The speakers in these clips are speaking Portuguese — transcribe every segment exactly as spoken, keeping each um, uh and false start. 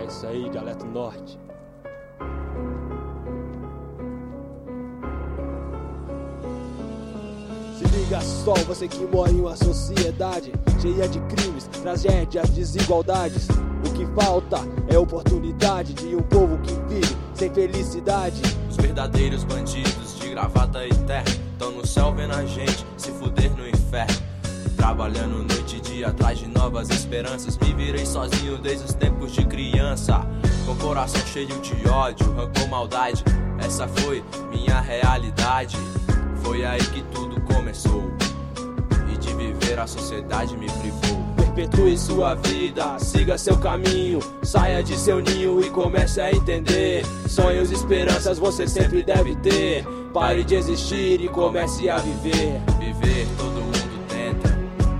É isso aí, Dialeto Norte. Se liga só, você que mora em uma sociedade cheia de crimes, tragédias, desigualdades. O que falta é oportunidade de um povo que vive sem felicidade. Os verdadeiros bandidos de gravata e terra tão no céu vendo a gente se fuder no inferno. Trabalhando noite e dia atrás de novas esperanças. Me virei sozinho desde os tempos de criança, com coração cheio de ódio, rancor, maldade. Essa foi minha realidade. Foi aí que tudo começou, e de viver a sociedade me privou. Perpetue sua vida, siga seu caminho, saia de seu ninho e comece a entender. Sonhos e esperanças você sempre deve ter. Pare de existir e comece a viver. Viver todo mundo tenta,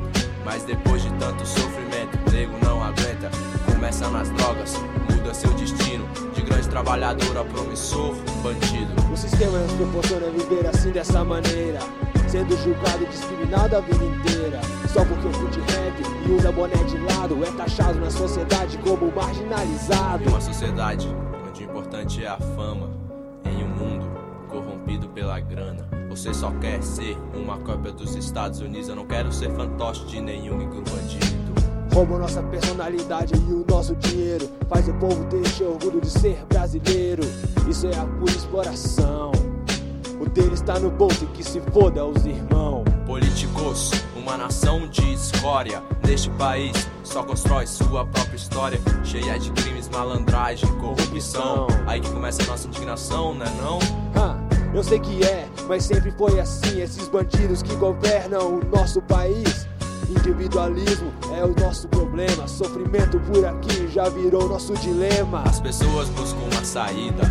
mas depois de tanto sofrimento, o nego não aguenta. Começa nas drogas, muda seu destino, de grande trabalhador a promissor, bandido. O sistema nos proporciona viver assim dessa maneira, sendo julgado e discriminado a vida inteira. Só porque eu fui de rap e usa boné de lado, é taxado na sociedade como marginalizado. Em uma sociedade onde o importante é a fama, em um mundo corrompido pela grana, você só quer ser uma cópia dos Estados Unidos. Eu não quero ser fantoche de nenhum micro bandido. Roubam nossa personalidade e o nosso dinheiro, faz o povo ter esse orgulho de ser brasileiro. Isso é a pura exploração, o dele está no bolso e que se foda os irmãos. Políticos, uma nação de escória, neste país só constrói sua própria história, cheia de crimes, malandragem, corrupção. Aí que começa a nossa indignação, né não? Ah, eu sei que é, mas sempre foi assim. Esses bandidos que governam o nosso país. Individualismo é o nosso problema, sofrimento por aqui já virou nosso dilema. As pessoas buscam uma saída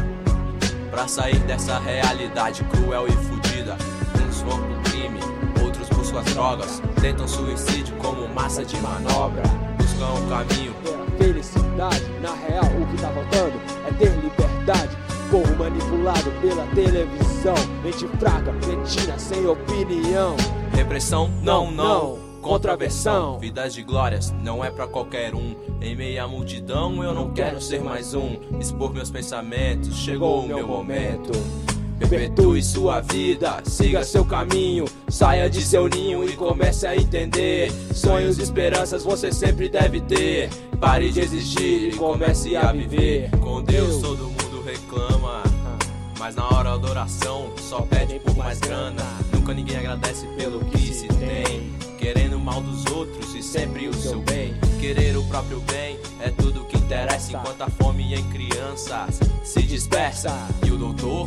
pra sair dessa realidade cruel e fudida. Uns vão pro crime, outros buscam as drogas, tentam suicídio como massa de manobra. Buscam um caminho é a felicidade, na real o que tá faltando é ter liberdade. Povo manipulado pela televisão, mente fraca, cretina, sem opinião. Repressão, não, não. Contraversão, vidas de glórias, não é pra qualquer um. Em meio à multidão eu não quero ser mais um. Expor meus pensamentos, chegou o meu momento. Perpetue sua vida, siga seu caminho, saia de seu ninho e comece a entender. Sonhos e esperanças você sempre deve ter. Pare de existir e comece a viver. Com Deus todo mundo reclama, mas na hora da oração só pede por mais grana. Nunca ninguém agradece pelo que se tem, querendo o mal dos outros e sempre o seu bem. Querer o próprio bem é tudo que interessa, enquanto a fome em crianças se dispersa. E o doutor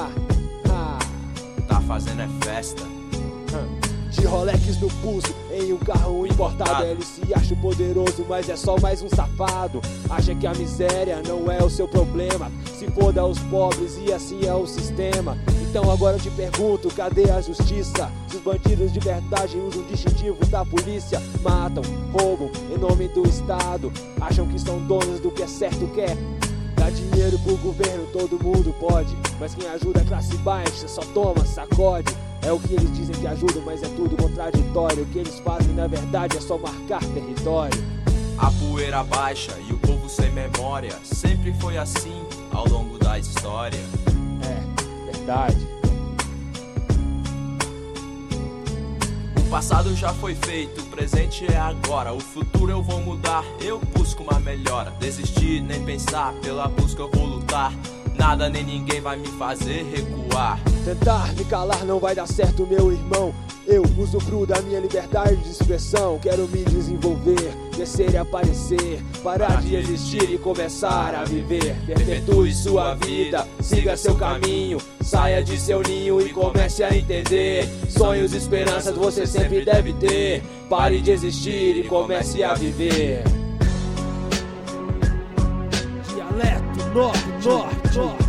tá fazendo é festa. De Rolex no pulso, em um carro importado. Ele se acha poderoso, mas é só mais um safado. Acha que a miséria não é o seu problema, se foda os pobres e assim é o sistema. Então agora eu te pergunto, cadê a justiça? Se os bandidos de verdade usam o distintivo da polícia, matam, roubam em nome do Estado, acham que são donos do que é certo, que é dar dinheiro pro governo, todo mundo pode, mas quem ajuda a classe baixa só toma, sacode. É o que eles dizem que ajudam, mas é tudo contraditório. O que eles fazem na verdade é só marcar território. A poeira baixa e o povo sem memória, sempre foi assim ao longo da história. É, verdade. O passado já foi feito, o presente é agora. O futuro eu vou mudar, eu busco uma melhora. Desistir, nem pensar, pela busca eu vou lutar. Nada nem ninguém vai me fazer recuar. Tentar me calar não vai dar certo, meu irmão. Eu usufruo da minha liberdade de expressão. Quero me desenvolver, crescer e aparecer, parar de existir e começar a viver. Perpetue sua vida, siga seu caminho, saia de seu ninho e comece a entender. Sonhos e esperanças você sempre deve ter. Pare de existir e comece a viver. Dialeto Norte, Norte.